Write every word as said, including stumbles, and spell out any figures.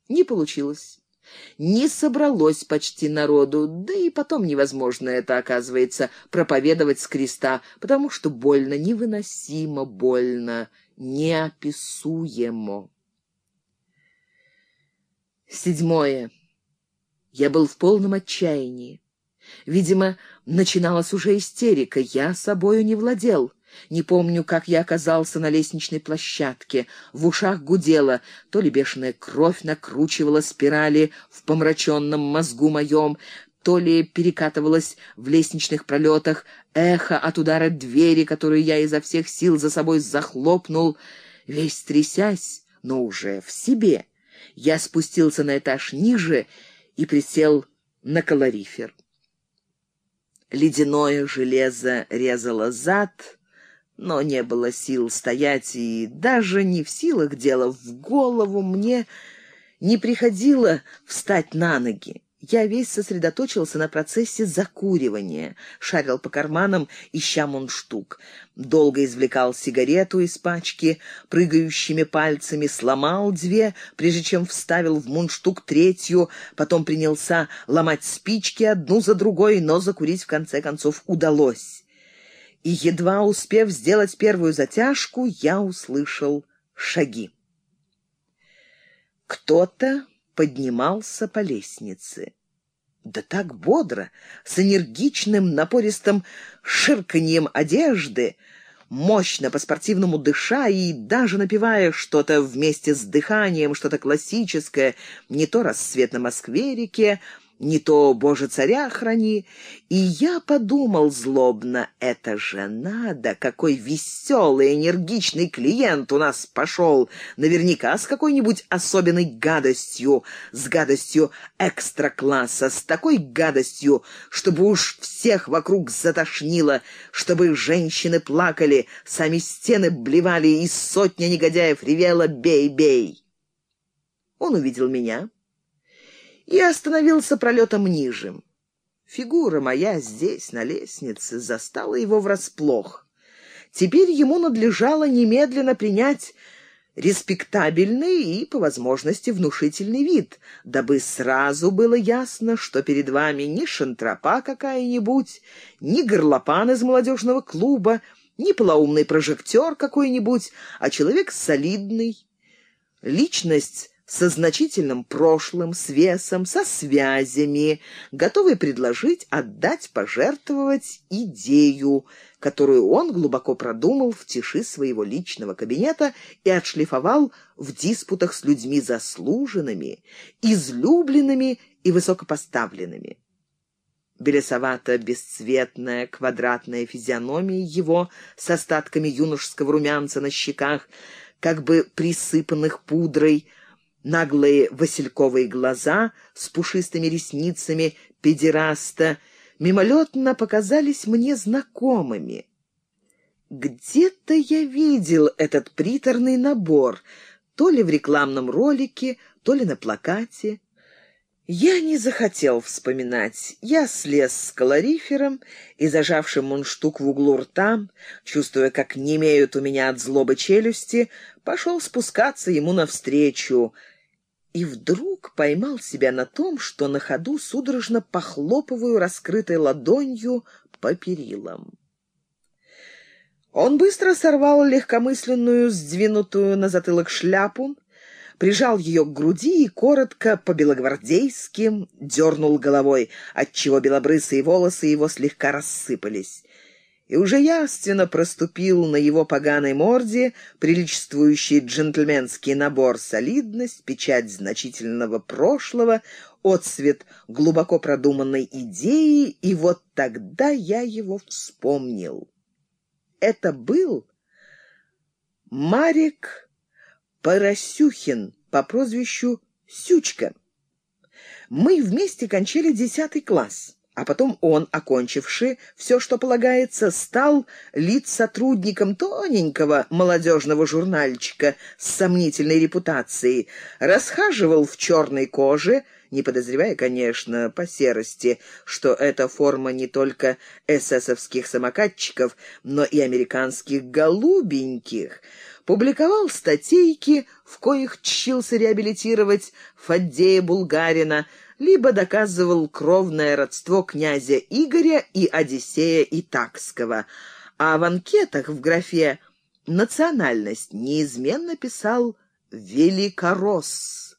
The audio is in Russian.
Не получилось. Не собралось почти народу, да и потом невозможно это, оказывается, проповедовать с креста, потому что больно, невыносимо больно, неописуемо. Седьмое. Я был в полном отчаянии. Видимо, начиналась уже истерика, я собою не владел. Не помню, как я оказался на лестничной площадке. В ушах гудело, то ли бешеная кровь накручивала спирали в помраченном мозгу моем, то ли перекатывалось в лестничных пролетах эхо от удара двери, которую я изо всех сил за собой захлопнул. Весь трясясь, но уже в себе, я спустился на этаж ниже и присел на калорифер. Ледяное железо резало зад, но не было сил стоять, и даже не в силах дело, в голову мне не приходило встать на ноги. Я весь сосредоточился на процессе закуривания, шарил по карманам, ища мундштук. Долго извлекал сигарету из пачки, прыгающими пальцами сломал две, прежде чем вставил в мундштук третью, потом принялся ломать спички одну за другой, но закурить в конце концов удалось. И, едва успев сделать первую затяжку, я услышал шаги. Кто-то поднимался по лестнице. Да так бодро, с энергичным, напористым ширканьем одежды, мощно по-спортивному дыша и даже напевая что-то вместе с дыханием, что-то классическое, не то «Рассвет на Москве-реке», не то «Боже, царя храни». И я подумал злобно: это же надо, какой веселый, энергичный клиент у нас пошел, наверняка с какой-нибудь особенной гадостью, с гадостью экстра-класса, с такой гадостью, чтобы уж всех вокруг затошнило, чтобы женщины плакали, сами стены блевали, и сотня негодяев ревела «Бей, бей!». Он увидел меня и остановился пролетом ниже. Фигура моя здесь, на лестнице, застала его врасплох. Теперь ему надлежало немедленно принять респектабельный и, по возможности, внушительный вид, дабы сразу было ясно, что перед вами не шантропа какая-нибудь, не горлопан из молодежного клуба, не полоумный прожектор какой-нибудь, а человек солидный, личность со значительным прошлым, с весом, со связями, готовый предложить, отдать, пожертвовать идею, которую он глубоко продумал в тиши своего личного кабинета и отшлифовал в диспутах с людьми заслуженными, излюбленными и высокопоставленными. Белесовато-бесцветная квадратная физиономия его с остатками юношеского румянца на щеках, как бы присыпанных пудрой, наглые васильковые глаза с пушистыми ресницами педераста мимолетно показались мне знакомыми. Где-то я видел этот приторный набор, то ли в рекламном ролике, то ли на плакате. Я не захотел вспоминать. Я слез с калорифером и, зажавший мундштук в углу рта, чувствуя, как немеют у меня от злобы челюсти, пошел спускаться ему навстречу, и вдруг поймал себя на том, что на ходу судорожно похлопываю раскрытой ладонью по перилам. Он быстро сорвал легкомысленную, сдвинутую на затылок шляпу, прижал ее к груди и коротко, по-белогвардейски, дернул головой, отчего белобрысые волосы его слегка рассыпались. И уже явственно проступил на его поганой морде приличествующий джентльменский набор: солидность, печать значительного прошлого, отсвет глубоко продуманной идеи, и вот тогда я его вспомнил. Это был Марик Поросюхин по прозвищу Сючка. Мы вместе кончали десятый класс. А потом он, окончивший все, что полагается, стал литсотрудником тоненького молодежного журнальчика с сомнительной репутацией, расхаживал в черной коже, не подозревая, конечно, по серости, что это форма не только эсэсовских самокатчиков, но и американских голубеньких, публиковал статейки, в коих чщился реабилитировать Фаддея Булгарина, либо доказывал кровное родство князя Игоря и Одиссея Итакского, а в анкетах в графе «национальность» неизменно писал «Великоросс».